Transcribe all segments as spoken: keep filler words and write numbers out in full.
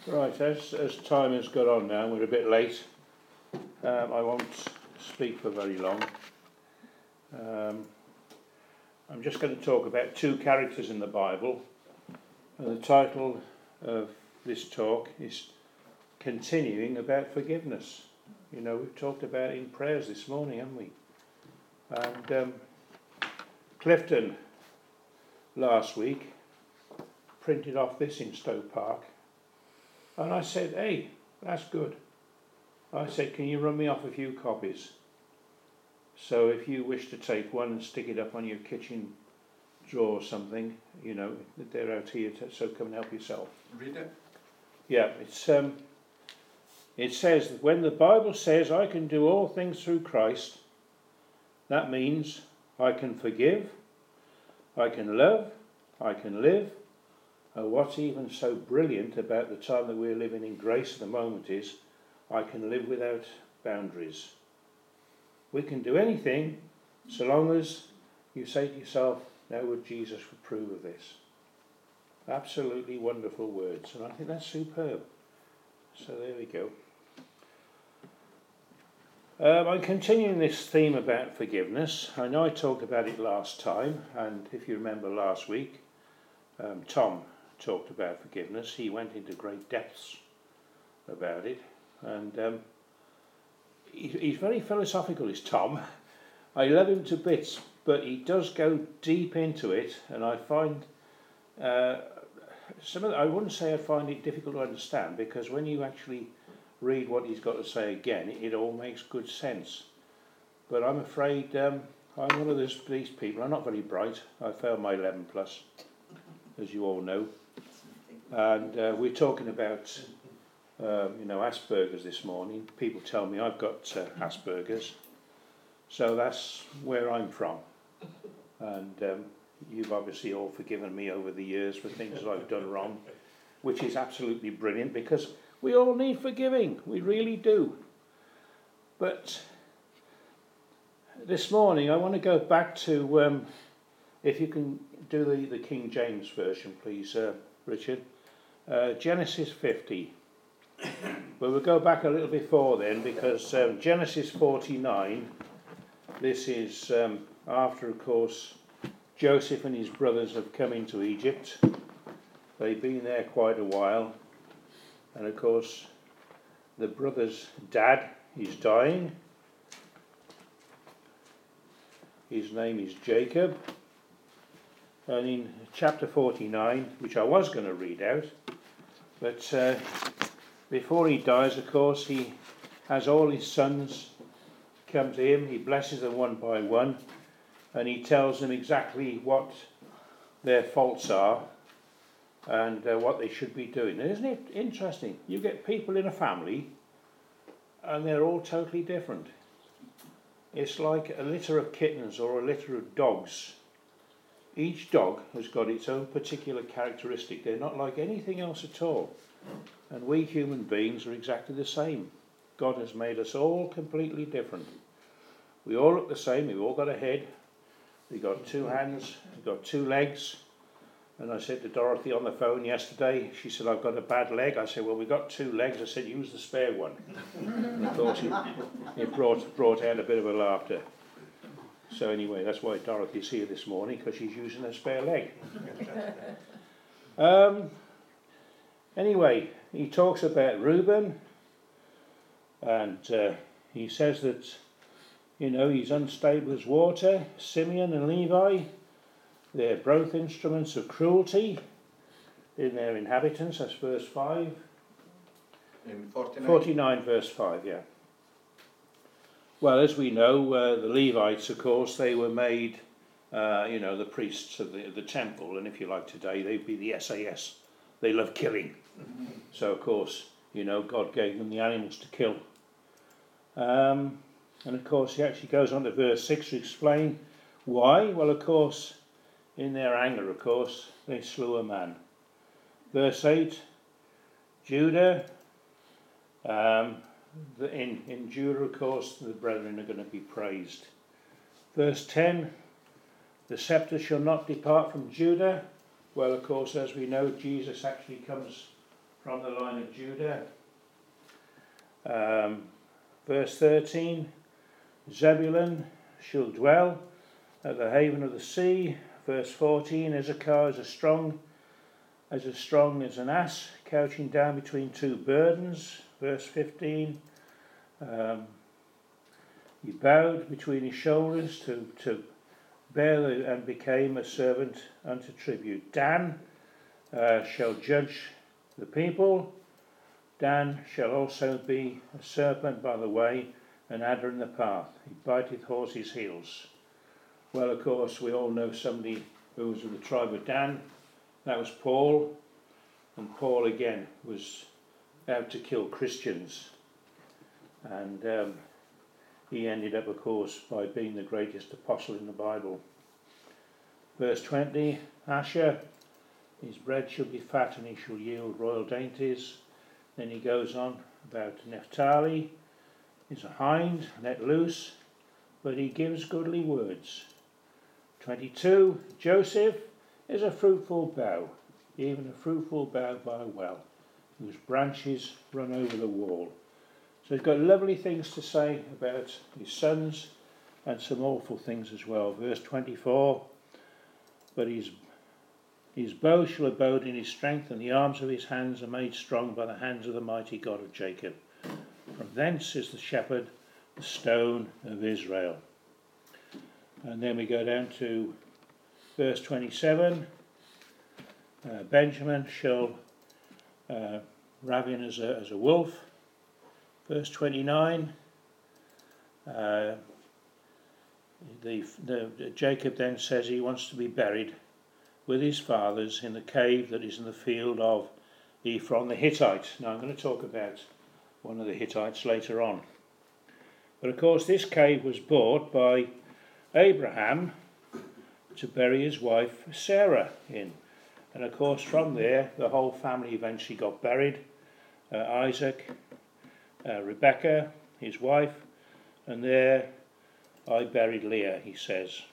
Right, as, as time has gone on now, we're a bit late. Um, I won't speak for very long. Um, I'm just going to talk about two characters in the Bible. And the title of this talk is Continuing About Forgiveness. You know, we've talked about it in prayers this morning, haven't we? And um, Clifton last week printed off this in Stoke Park. And I said, hey, that's good. I said, can you run me off a few copies? So if you wish to take one and stick it up on your kitchen drawer or something, you know, they're out here, to, so come and help yourself. Read it. Yeah, it's um, it says that when the Bible says I can do all things through Christ, that means I can forgive, I can love, I can live. And what's even so brilliant about the time that we're living in grace at the moment is I can live without boundaries. We can do anything so long as you say to yourself, now would Jesus approve of this? Absolutely wonderful words, and I think that's superb. So there we go. Um, I'm continuing this theme about forgiveness. I know I talked about it last time, and if you remember last week, um, Tom talked about forgiveness. He went into great depths about it, and um, he, he's very philosophical, is Tom. I love him to bits, but he does go deep into it, and I find uh, some of the, I wouldn't say I find it difficult to understand, because when you actually read what he's got to say again, it, it all makes good sense. But I'm afraid um, I'm one of those, these people. I'm not very bright. I failed my eleven plus, as you all know. And uh, we're talking about, um, you know, Asperger's this morning. People tell me I've got uh, Asperger's. So that's where I'm from. And um, you've obviously all forgiven me over the years for things that I've done wrong, which is absolutely brilliant, because we all need forgiving. We really do. But this morning I want to go back to, um, if you can do the, the King James Version, please, uh, Richard. Uh, Genesis fifty. But we'll go back a little before then, because um, Genesis forty-nine, this is um, after, of course, Joseph and his brothers have come into Egypt. They've been there quite a while. And, of course, the brother's dad is dying. His name is Jacob. And in chapter forty-nine, which I was going to read out, but uh, before he dies, of course, he has all his sons come to him. He blesses them one by one, and he tells them exactly what their faults are and uh, what they should be doing. And isn't it interesting? You get people in a family, and they're all totally different. It's like a litter of kittens or a litter of dogs. Each dog has got its own particular characteristic. They're not like anything else at all. And we human beings are exactly the same. God has made us all completely different. We all look the same. We've all got a head. We've got two hands. We've got two legs. And I said to Dorothy on the phone yesterday, she said, I've got a bad leg. I said, well, we've got two legs. I said, use the spare one. And of course, it, it brought, brought out a bit of a laughter. So anyway, that's why Dorothy's here this morning, because she's using her spare leg. um, anyway, he talks about Reuben, and uh, he says that, you know, he's unstable as water. Simeon and Levi, they're both instruments of cruelty in their inhabitants. That's verse five. In forty-nine. forty-nine, verse five, yeah. Well, as we know, uh, the Levites, of course, they were made, uh, you know, the priests of the, the temple, and if you like today, they'd be the S A S. They love killing. Mm-hmm. So, of course, you know, God gave them the animals to kill. Um, and, of course, he actually goes on to verse six to explain why. Well, of course, in their anger, of course, they slew a man. Verse eight, Judah, um, the, in, in Judah, of course, the brethren are going to be praised. Verse ten, the scepter shall not depart from Judah. Well, of course, as we know, Jesus actually comes from the line of Judah. Um, verse thirteen, Zebulun shall dwell at the haven of the sea. Verse fourteen, Issachar is a strong, as as strong as an ass, couching down between two burdens. Verse fifteen, um, he bowed between his shoulders to, to bear the, and became a servant unto tribute. Dan uh, shall judge the people. Dan shall also be a serpent by the way, an adder in the path. He biteth horses' heels. Well, of course, we all know somebody who was of the tribe of Dan. That was Paul. And Paul, again, was out to kill Christians. And um, he ended up, of course, by being the greatest apostle in the Bible. Verse twenty, Asher, his bread shall be fat, and he shall yield royal dainties. Then he goes on about Naphtali, is a hind, let loose, but he gives goodly words. twenty-two, Joseph is a fruitful bough, even a fruitful bough by a well, whose branches run over the wall. So he's got lovely things to say about his sons, and some awful things as well. Verse twenty-four, but his His bow shall abode in his strength, and the arms of his hands are made strong by the hands of the mighty God of Jacob. From thence is the shepherd, the stone of Israel. And then we go down to verse twenty-seven. Uh, Benjamin shall uh, ravin as a, as a wolf. Verse twenty-nine. Uh, the, the, Jacob then says he wants to be buried with his fathers in the cave that is in the field of Ephron the Hittite. Now I'm going to talk about one of the Hittites later on. But of course this cave was bought by Abraham to bury his wife Sarah in. And of course from there the whole family eventually got buried. Uh, Isaac, uh, Rebecca, his wife, and there I buried Leah, he says.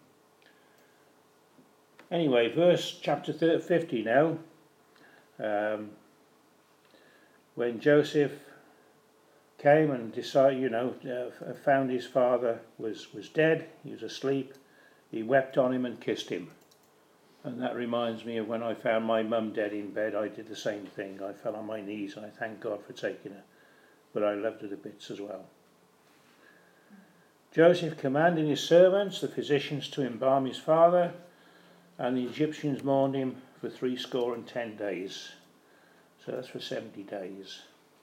Anyway, verse chapter fifty now. Um, when Joseph came and decided, you know, uh, found his father was, was dead, he was asleep, he wept on him and kissed him. And that reminds me of when I found my mum dead in bed. I did the same thing. I fell on my knees and I thanked God for taking her. But I loved her to bits as well. Joseph commanded his servants, the physicians, to embalm his father, and the Egyptians mourned him for three score and ten days. So that's for seventy days.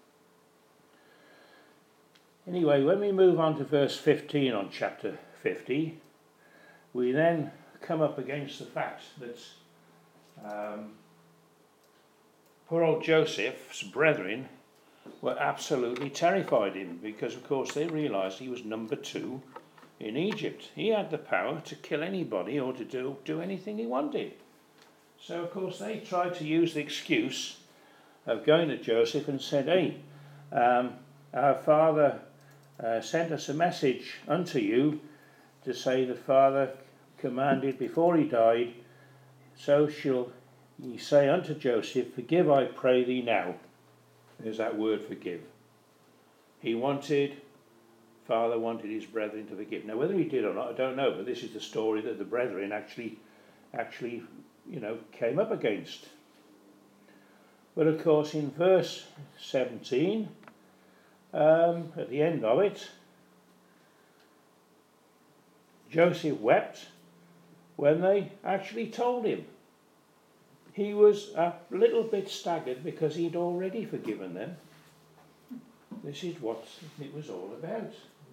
Anyway, when we move on to verse fifteen on chapter fifty, we then come up against the fact that um, poor old Joseph's brethren were absolutely terrified of him, because of course they realised he was number two in Egypt. He had the power to kill anybody or to do, do anything he wanted. So of course they tried to use the excuse of going to Joseph and said, hey, um, our father uh, sent us a message unto you to say the father commanded before he died, so shall ye say unto Joseph, forgive I pray thee now. There's that word, forgive. He wanted, father wanted his brethren to forgive. Now whether he did or not, I don't know, but this is the story that the brethren actually, actually, you know, came up against. But of course in verse seventeen, um, at the end of it, Joseph wept when they actually told him. He was a little bit staggered because he'd already forgiven them. This is what it was all about.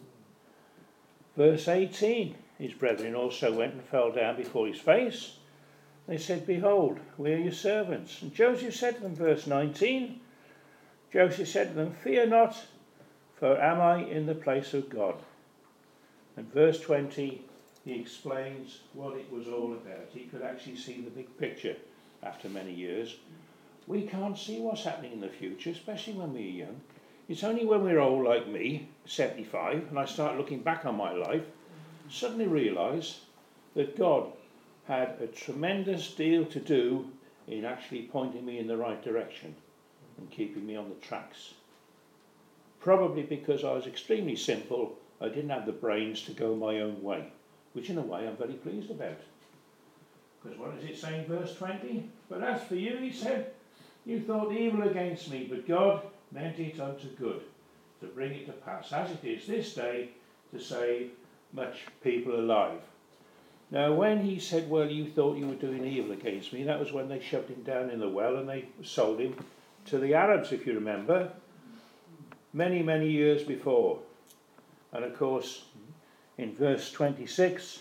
Verse eighteen, his brethren also went and fell down before his face. They said, behold, we are your servants. And Joseph said to them, verse nineteen, Joseph said to them, fear not, for am I in the place of God? And verse twenty, he explains what it was all about. He could actually see the big picture after many years. We can't see what's happening in the future, especially when we're young. It's only when we're old like me, seventy-five, and I start looking back on my life, suddenly realise that God had a tremendous deal to do in actually pointing me in the right direction. and keeping me on the tracks. Probably because I was extremely simple, I didn't have the brains to go my own way, which in a way I'm very pleased about. Because what does it say in verse twenty? But as for you, he said, you thought evil against me, but God meant it unto good, to bring it to pass, as it is this day, to save much people alive. Now when he said, well, you thought you were doing evil against me, that was when they shoved him down in the well and they sold him to the Arabs, if you remember, many, many years before. And of course, in verse twenty-six,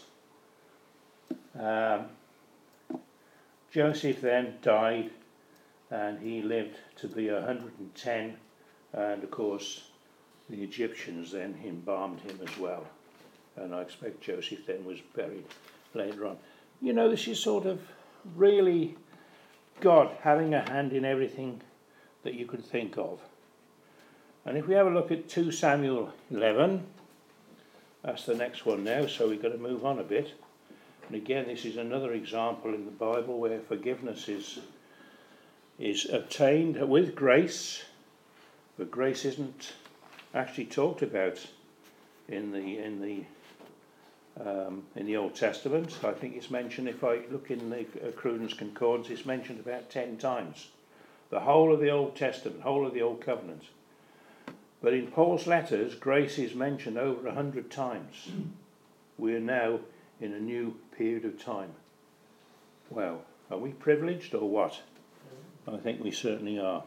um, Joseph then died, and he lived to be one hundred and ten, and of course the Egyptians then embalmed him as well, and I expect Joseph then was buried later on. You know, this is sort of really God having a hand in everything that you could think of. And if we have a look at two Samuel eleven, that's the next one now, so we've got to move on a bit. And again, this is another example in the Bible where forgiveness is is obtained with grace, but grace isn't actually talked about in the in the um, in the Old Testament. I think it's mentioned, if I look in the uh, Cruden's Concordance, it's mentioned about ten times. The whole of the Old Testament, whole of the Old Covenant. But in Paul's letters, grace is mentioned over a hundred times. We are now in a new period of time. Well, are we privileged or what? I think we certainly are.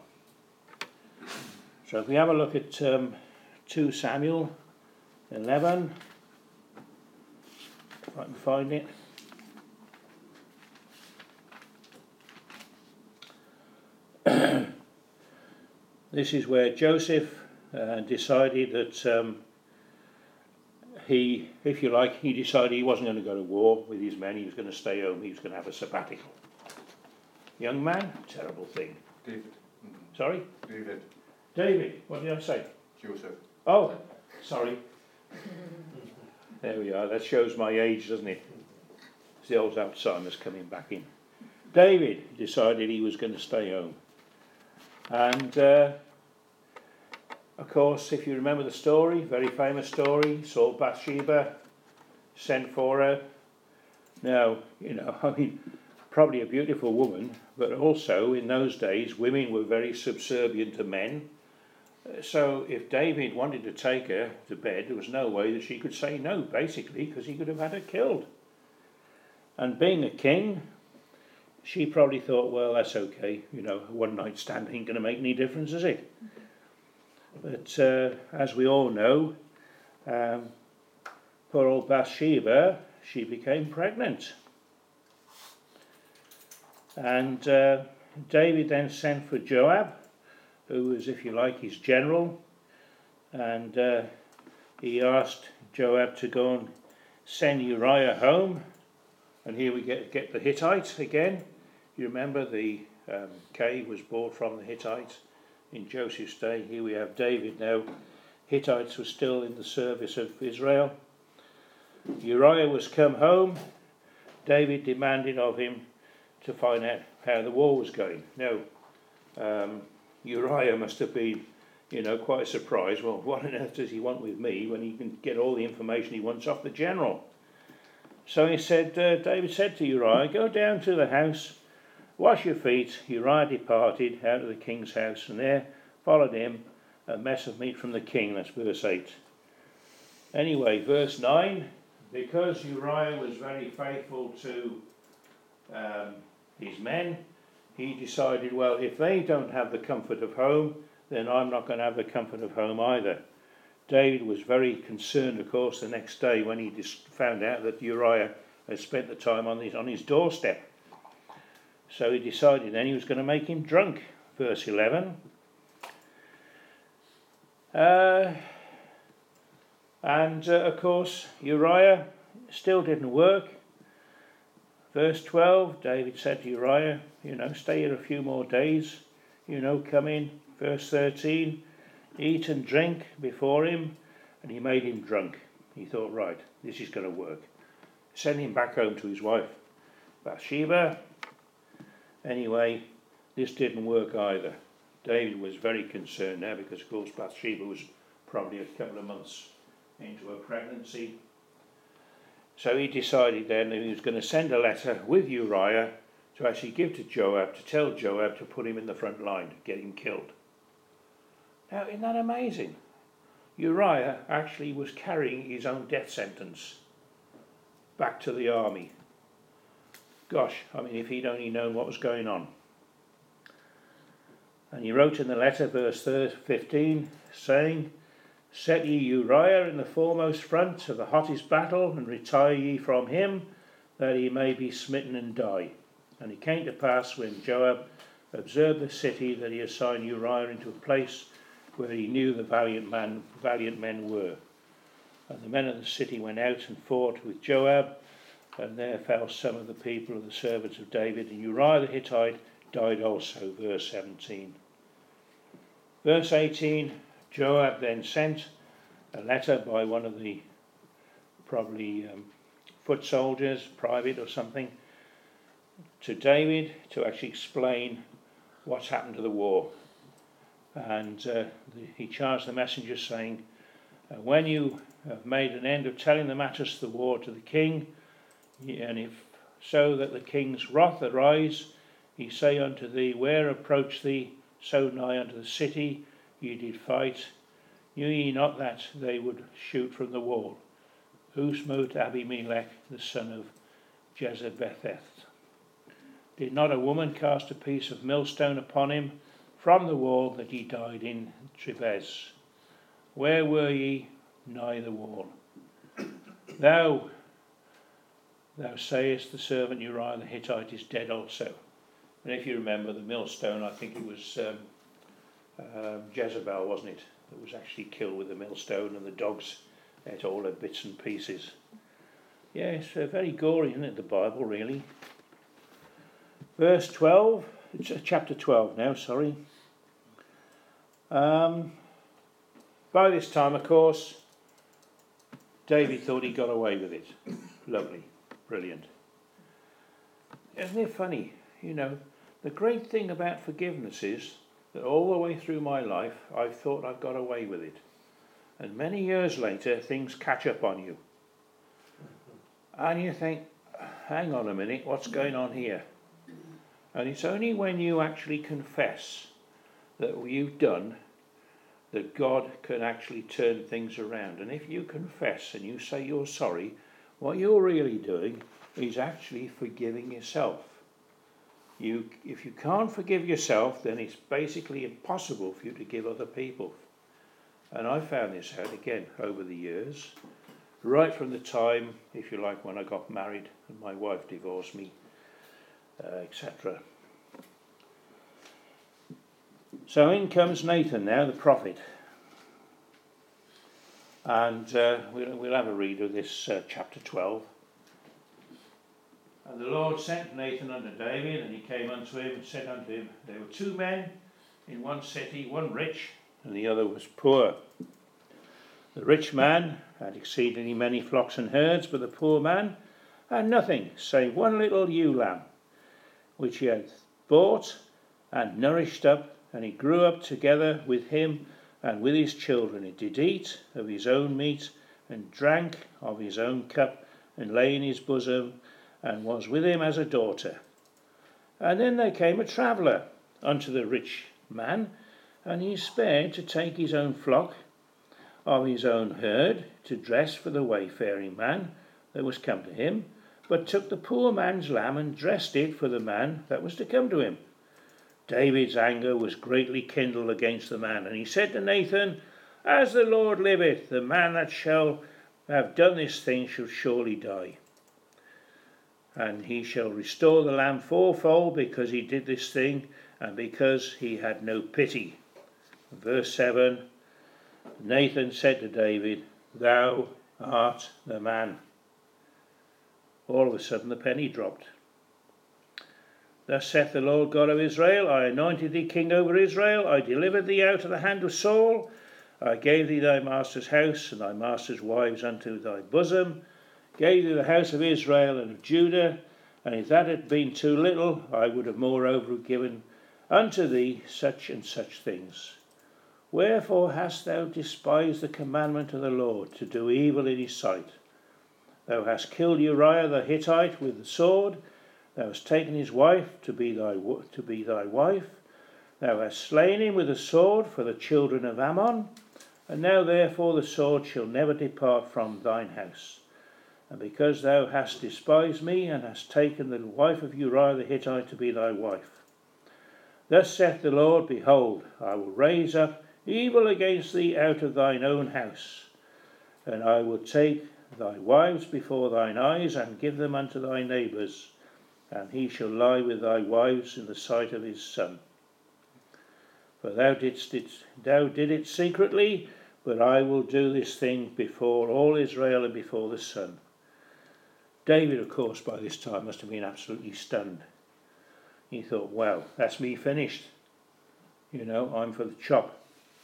So if we have a look at um, two Samuel eleven, if I can find it. This is where Joseph uh, decided that um, he, if you like, he decided he wasn't going to go to war with his men, he was going to stay home, he was going to have a sabbatical. Young man, terrible thing. David. Mm-hmm. Sorry? David. David, what did I say? Joseph. Oh, sorry. There we are, that shows my age, doesn't it? It's the old Alzheimer's coming back in. David decided he was going to stay home. And, uh, of course, if you remember the story, very famous story, saw Bathsheba, sent for her. Now, you know, I mean, probably a beautiful woman, but also in those days, women were very subservient to men. So if David wanted to take her to bed, there was no way that she could say no, basically, because he could have had her killed. And being a king, she probably thought, well, that's okay, you know, a one-night stand ain't going to make any difference, is it? But uh, as we all know, um, poor old Bathsheba, she became pregnant. And uh, David then sent for Joab, who was, if you like, his general, and uh, he asked Joab to go and send Uriah home. And here we get, get the Hittites again. You remember the um, cave was bought from the Hittites in Joseph's day. Here we have David now. Hittites were still in the service of Israel. Uriah was come home. David demanded of him to find out how the war was going. Now, um, Uriah must have been, you know, quite surprised. Well, what on earth does he want with me when he can get all the information he wants off the general? So he said, uh, David said to Uriah, go down to the house, wash your feet. Uriah departed out of the king's house, and there followed him a mess of meat from the king. That's verse eight. Anyway, verse nine, because Uriah was very faithful to um, his men, he decided, well, if they don't have the comfort of home, then I'm not going to have the comfort of home either. David was very concerned, of course, the next day when he just found out that Uriah had spent the time on his, on his doorstep. So he decided then he was going to make him drunk. Verse eleven. Uh, and, uh, of course, Uriah still didn't work. Verse twelve, David said to Uriah, you know, stay here a few more days, you know, come in. Verse thirteen, eat and drink before him, and he made him drunk. He thought, right, this is going to work. Send him back home to his wife, Bathsheba. Anyway, this didn't work either. David was very concerned now because, of course, Bathsheba was probably a couple of months into her pregnancy. So he decided then that he was going to send a letter with Uriah to actually give to Joab, to tell Joab to put him in the front line, to get him killed. Now, isn't that amazing? Uriah actually was carrying his own death sentence back to the army. Gosh, I mean, if he'd only known what was going on. And he wrote in the letter, verse fifteen, saying, "Set ye Uriah in the foremost front of the hottest battle, and retire ye from him, that he may be smitten and die." And it came to pass, when Joab observed the city, that he assigned Uriah into a place where he knew the valiant man, valiant men were. And the men of the city went out and fought with Joab, and there fell some of the people of the servants of David, and Uriah the Hittite died also. Verse seventeen. Verse eighteen, Joab then sent a letter by one of the probably um, foot soldiers, private or something, to David to actually explain what's happened to the war. And uh, the, he charged the messenger, saying, uh, when you have made an end of telling the matters of the war to the king, and if so that the king's wrath arise, he say unto thee, where approach thee so nigh unto the city ye did fight, knew ye not that they would shoot from the wall? Who smote Abimelech the son of Jezebetheth? Did not a woman cast a piece of millstone upon him from the wall, that he died in Jabez? Where were ye nigh the wall? Thou, thou sayest the servant Uriah the Hittite is dead also. And if you remember the millstone, I think it was um, uh, Jezebel, wasn't it, that was actually killed with the millstone, and the dogs ate all her bits and pieces. Yeah, it's uh, very gory, isn't it, the Bible, really? Verse twelve, it's uh, chapter twelve now, sorry. Um, by this time, of course, David thought he got away with it. Lovely, brilliant. Isn't it funny? You know, the great thing about forgiveness is that all the way through my life, I've thought I've got away with it. And many years later, things catch up on you. And you think, hang on a minute, what's going on here? And it's only when you actually confess that you've done that God can actually turn things around. And if you confess and you say you're sorry, what you're really doing is actually forgiving yourself. You, if you can't forgive yourself, then it's basically impossible for you to give other people. And I found this out again over the years, right from the time, if you like, when I got married and my wife divorced me, uh, et cetera. So in comes Nathan now, the prophet. And uh, we'll, we'll have a read of this uh, chapter twelve. And the Lord sent Nathan unto David, and he came unto him and said unto him, there were two men in one city, one rich and the other was poor. The rich man had exceedingly many flocks and herds, but the poor man had nothing save one little ewe lamb, which he had bought and nourished up, and he grew up together with him and with his children. He did eat of his own meat, and drank of his own cup, and lay in his bosom, and was with him as a daughter. And then there came a traveller unto the rich man, and he spared to take his own flock of his own herd, to dress for the wayfaring man that was come to him, but took the poor man's lamb, and dressed it for the man that was to come to him. David's anger was greatly kindled against the man, and he said to Nathan, as the Lord liveth, the man that shall have done this thing shall surely die. And he shall restore the lamb fourfold, because he did this thing, and because he had no pity. Verse seven, Nathan said to David, thou art the man. All of a sudden the penny dropped. Thus saith the Lord God of Israel, I anointed thee king over Israel, I delivered thee out of the hand of Saul, I gave thee thy master's house and thy master's wives unto thy bosom, gave thee the house of Israel and of Judah, and if that had been too little, I would have moreover given unto thee such and such things. Wherefore hast thou despised the commandment of the Lord, to do evil in his sight? Thou hast killed Uriah the Hittite with the sword. Thou hast taken his wife to be thy to be thy wife. Thou hast slain him with the sword for the children of Ammon. And now therefore the sword shall never depart from thine house. And because thou hast despised me, and hast taken the wife of Uriah the Hittite to be thy wife. Thus saith the Lord, behold, I will raise up evil against thee out of thine own house, and I will take thy wives before thine eyes, and give them unto thy neighbours, and he shall lie with thy wives in the sight of his son. For thou didst it, thou did it secretly, but I will do this thing before all Israel and before the sun. David, of course, by this time must have been absolutely stunned. He thought, well, that's me finished. You know, I'm for the chop.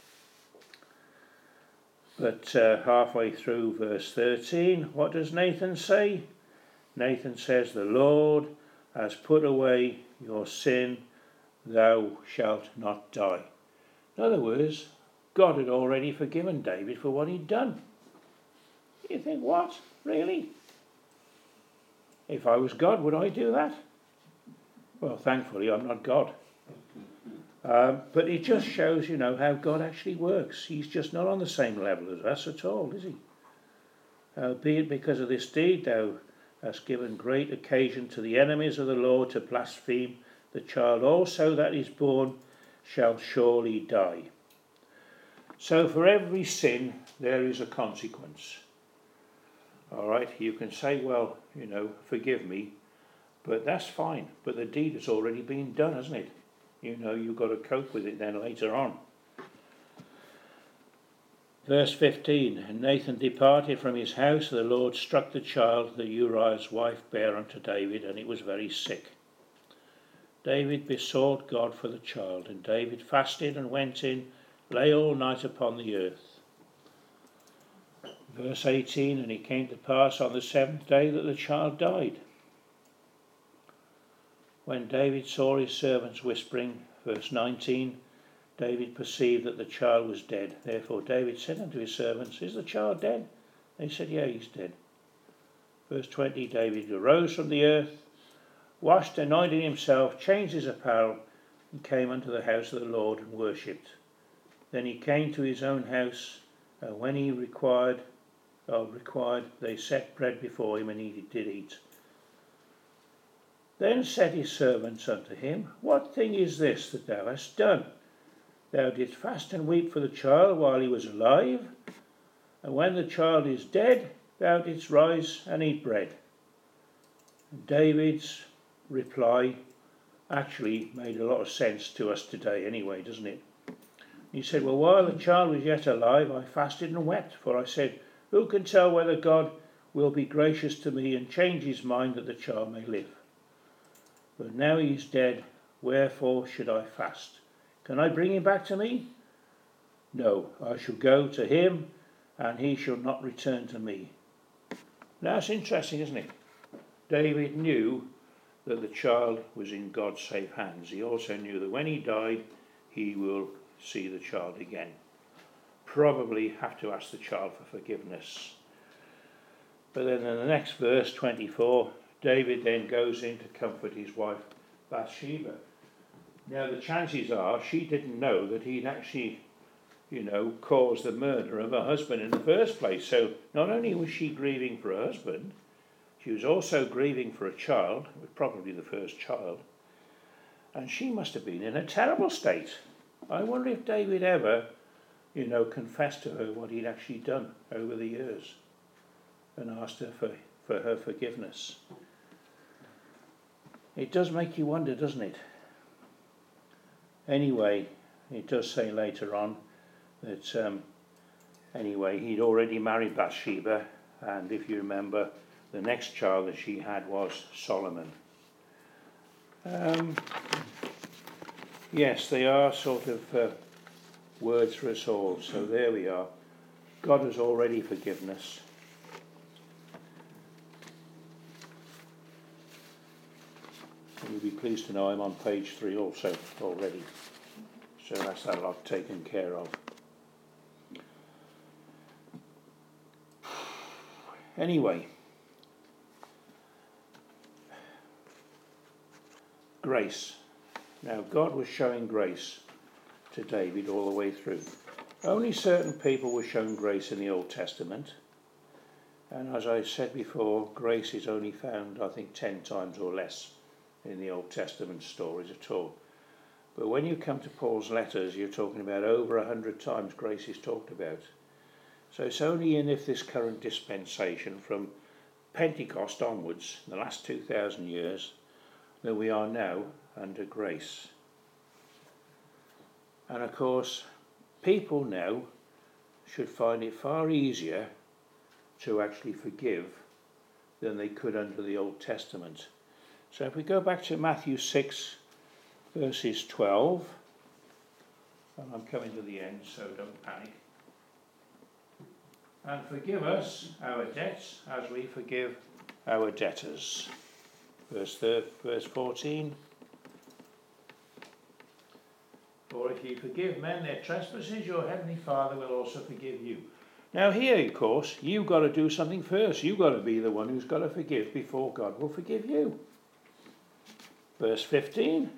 But uh, halfway through verse thirteen, what does Nathan say? Nathan says, the Lord has put away your sin, thou shalt not die. In other words, God had already forgiven David for what he'd done. You think, what? Really? If I was God, would I do that? Well, thankfully, I'm not God. Um, but it just shows, you know, how God actually works. He's just not on the same level as us at all, is he? Uh, be it because of this deed, thou hast given great occasion to the enemies of the Lord to blaspheme. The child also that is born shall surely die. So for every sin, there is a consequence. All right, you can say, well, you know, forgive me, but that's fine. But the deed has already been done, hasn't it? You know, you've got to cope with it then later on. Verse fifteen, and Nathan departed from his house, the Lord struck the child that Uriah's wife bare unto David, and it was very sick. David besought God for the child, and David fasted and went in, lay all night upon the earth. Verse eighteen, and it came to pass on the seventh day that the child died. When David saw his servants whispering, verse nineteen, David perceived that the child was dead. Therefore David said unto his servants, is the child dead? They said, yeah, he's dead. Verse twenty, David arose from the earth, washed, anointed himself, changed his apparel, and came unto the house of the Lord and worshipped. Then he came to his own house, and when he required, or required, they set bread before him, and he did eat. Then said his servants unto him, what thing is this that thou hast done? Thou didst fast and weep for the child while he was alive, and when the child is dead, thou didst rise and eat bread. And David's reply actually made a lot of sense to us today anyway, doesn't it? He said, well, while the child was yet alive, I fasted and wept, for I said, who can tell whether God will be gracious to me and change his mind that the child may live? But now he is dead, wherefore should I fast? Can I bring him back to me? No, I shall go to him, and he shall not return to me. Now it's interesting, isn't it? David knew that the child was in God's safe hands. He also knew that when he died, he will see the child again. Probably have to ask the child for forgiveness. But then in the next verse, twenty-four, David then goes in to comfort his wife Bathsheba. Now the chances are she didn't know that he'd actually, you know, caused the murder of her husband in the first place. So not only was she grieving for her husband, she was also grieving for a child, probably the first child, and she must have been in a terrible state. I wonder if David ever, you know, confessed to her what he'd actually done over the years and asked her for, for her forgiveness. It does make you wonder, doesn't it? Anyway, it does say later on that, um, anyway, he'd already married Bathsheba, and if you remember, the next child that she had was Solomon. Um, yes, they are sort of uh, words for us all, so there we are. God has already forgiven us. you'll be pleased to know I'm on page three also already. So that's that lot taken care of. Anyway, grace. Now, God was showing grace to David all the way through. Only certain people were shown grace in the Old Testament. And as I said before, grace is only found, I think, ten times or less in the Old Testament stories at all. But when you come to Paul's letters, you're talking about over a hundred times grace is talked about. So it's only in if this current dispensation from Pentecost onwards, the last two thousand years, that we are now under grace. And of course, people now should find it far easier to actually forgive than they could under the Old Testament. So if we go back to Matthew six, verses twelve, and I'm coming to the end, so don't panic. And forgive us our debts as we forgive our debtors. Verse, third, verse fourteen. For if you forgive men their trespasses, your heavenly Father will also forgive you. Now here, of course, you've got to do something first. You've got to be the one who's got to forgive before God will forgive you. Verse fifteen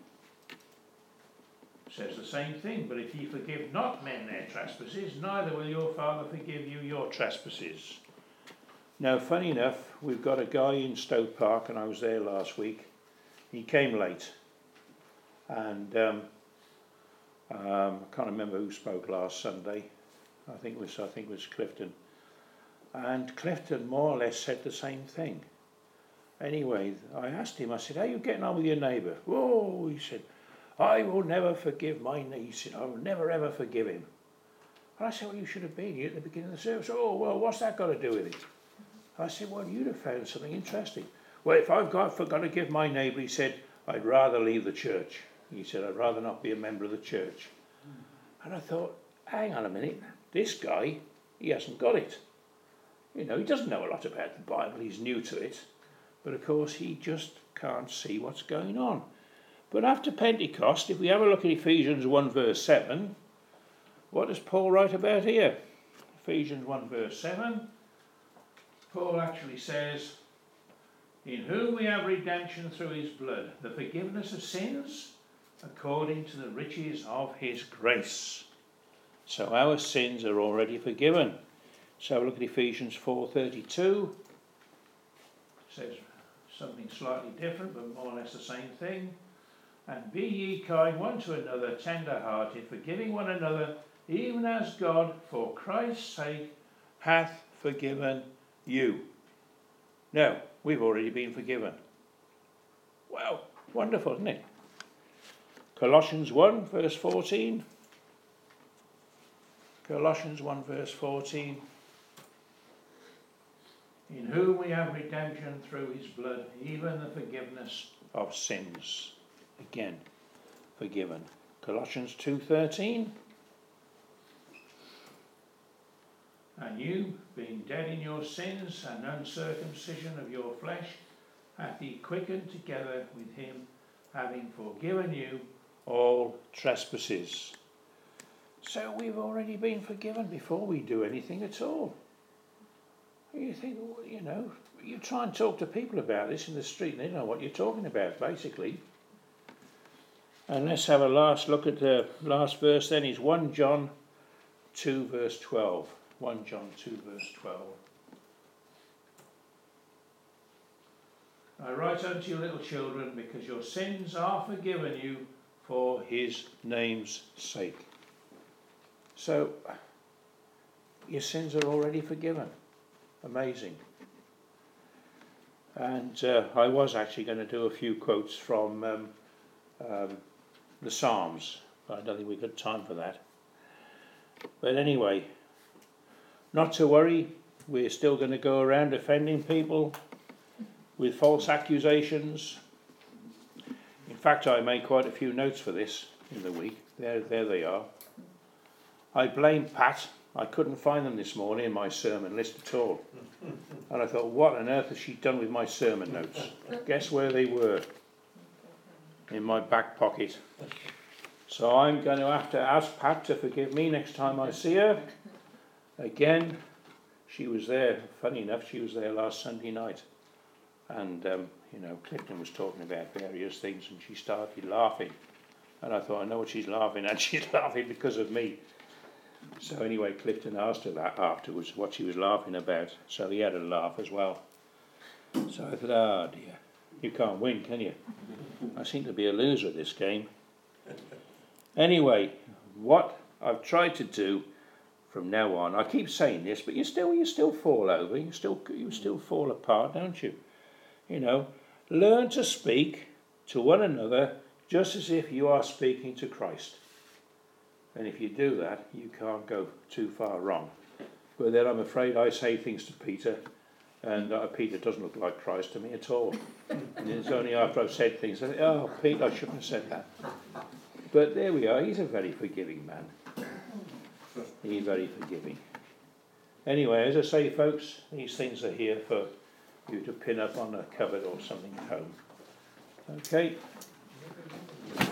says the same thing. But if ye forgive not men their trespasses, neither will your Father forgive you your trespasses. Now, funny enough, we've got a guy in Stoke Park, and I was there last week. He came late. And um, um, I can't remember who spoke last Sunday. I think it was I think it was Clifton. And Clifton more or less said the same thing. Anyway, I asked him, I said, how are you getting on with your neighbour? Oh, he said, I will never forgive my niece. I will never ever forgive him. And I said, well, you should have been here at the beginning of the service. Oh, well, what's that got to do with it? I said, well, you'd have found something interesting. Well, if I've got, forgot to give my neighbour, he said, I'd rather leave the church. He said, I'd rather not be a member of the church. And I thought, hang on a minute, this guy, he hasn't got it. You know, he doesn't know a lot about the Bible, he's new to it. But of course, he just can't see what's going on. But after Pentecost, if we have a look at Ephesians one verse seven, what does Paul write about here? Ephesians one verse seven, Paul actually says, in whom we have redemption through his blood, the forgiveness of sins, according to the riches of his grace. So our sins are already forgiven. So look at Ephesians four thirty-two. It says something slightly different, but more or less the same thing. And be ye kind one to another, tender-hearted, forgiving one another, even as God, for Christ's sake, hath forgiven you. Now, we've already been forgiven. Wow, wonderful, isn't it? Colossians one, verse fourteen. Colossians one, verse fourteen. In whom we have redemption through his blood, even the forgiveness of sins. Again, forgiven. Colossians two thirteen. And you, being dead in your sins and uncircumcision of your flesh, hath he quickened together with him, having forgiven you all trespasses. So we've already been forgiven before we do anything at all. You think, well, you know, you try and talk to people about this in the street, and they don't know what you're talking about, basically. And let's have a last look at the last verse then, is First John two verse twelve. First John two verse twelve. I write unto you, little children, because your sins are forgiven you for his name's sake. So, your sins are already forgiven. Amazing. And uh, I was actually going to do a few quotes from um, um, the Psalms, but I don't think we've got time for that. But anyway, not to worry, we're still going to go around offending people with false accusations. In fact, I made quite a few notes for this in the week. There, there they are. I blame Pat. I couldn't find them this morning in my sermon list at all. And I thought, what on earth has she done with my sermon notes? Guess where they were? in my back pocket. So I'm going to have to ask Pat to forgive me next time I see her. Again, she was there, funny enough, she was there last Sunday night. And, um, you know, Clifton was talking about various things and she started laughing. And I thought, I know what she's laughing at. She's laughing because of me. So anyway, Clifton asked her that afterwards, what she was laughing about. So he had a laugh as well. So I thought, oh dear, you can't win, can you? I seem to be a loser at this game. Anyway, what I've tried to do from now on, I keep saying this, but you still you still fall over, you still you still fall apart, don't you? You know, learn to speak to one another just as if you are speaking to Christ. And if you do that, you can't go too far wrong. But then I'm afraid I say things to Peter, and uh, Peter doesn't look like Christ to me at all. And it's only after I've said things, I think, oh, Peter, I shouldn't have said that. But there we are, he's a very forgiving man. He's very forgiving. Anyway, as I say, folks, these things are here for you to pin up on a cupboard or something at home. Okay?